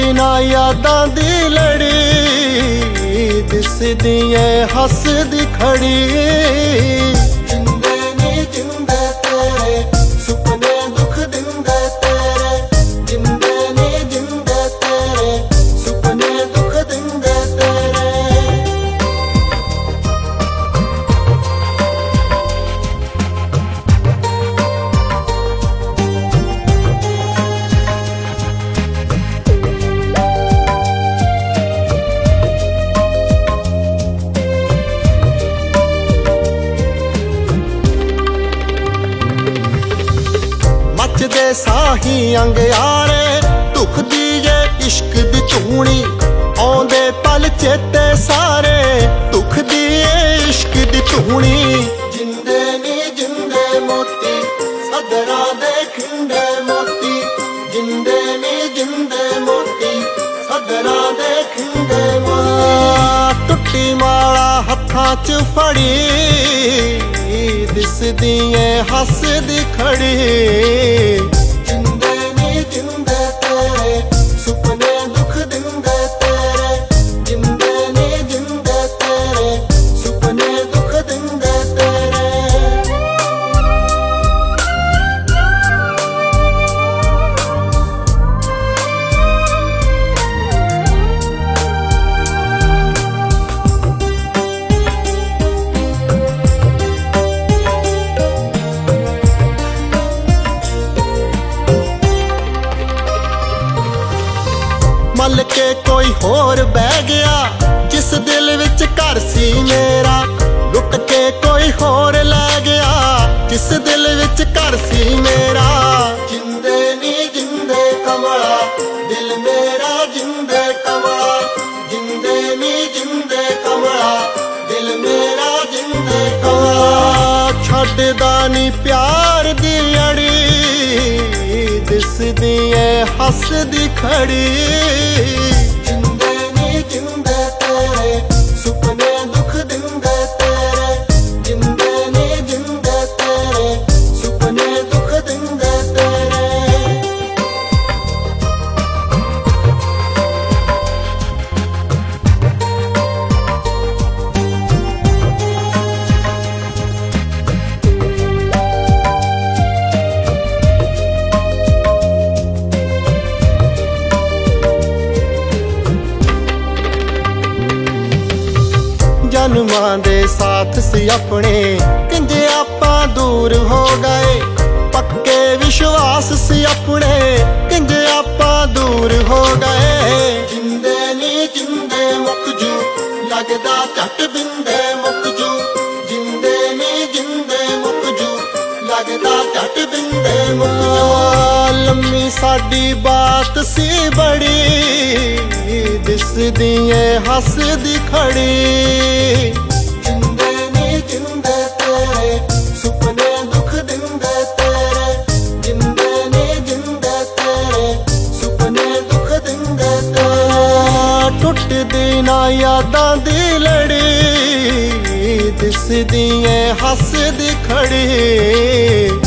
ना यादां दी लड़ी, दिसदी ऐ हसदी खड़ी। जिंदे नी जिंदे तेरे सुपने दुख दिंदे तेरे, जिंदे नी जिंदे तेरे सुपने दुख दिंदे तेरे। मचदे साही अंग यारे दुखदी जे इश्क दी धूनी, आउंदे पल चेते सारे दुखदी ए इश्क दी धूनी। जिंदे नी जिंदे मोती सदरा दे खिंडे मोती, जिंदे नी जिंदे मोती सदरा दे खिंडे मोती। टुट्टी माला हत्थां च फड़ी, दिसदी ऐ हसदी खड़ी। जिंदे नी जिंदे तेरे सुपने दुख दिंदे तेरे, जिंदे नी जिंदे तेरे सुपने दुख दिंदे तेरे। मल के कोई होर बह गया जिस दिल विच घर सी मेरा, लुट के कोई होर लै गया जिस दिल विच घर सी मेरा। जिंदे नी जिंदे कमला दिल मेरा जिंदे कमला, जिंदे नी जिंदे कमला दिल मेरा जिंदे कमला। छड्डदा नी प्यार दी अड़ी, दिसदी ऐ हसदी खड़ी। जिंदे नी जिंदे तेरे सुपने दुख दिंदे तेरे, जिंदे नी जिंदे तेरे सुपने दुख दिंदे तेरे। जन्मां दे साथ सी अपने किंजे आपां दूर हो गए, पक्के विश्वास सी अपने किंजे आपां दूर हो गए। जिंदे नी जिंदे मुकजू लगदा झट बिंदे मुकजू, जिंदे नी जिंदे मुकजू लगदा झट बिंदे मुकजू। लम्मी साडी बात सी बड़ी, दिसदी ऐ हसदी खड़ी। जिंदे नी जिंदे तेरे सुपने दुख दिंदे तेरे, जिंदे नी जिंदे तेरे सुपने दुख दिंदे तेरे। टुटदी ना यादां दी लड़ी, दिसदी ऐ हसदी खड़ी।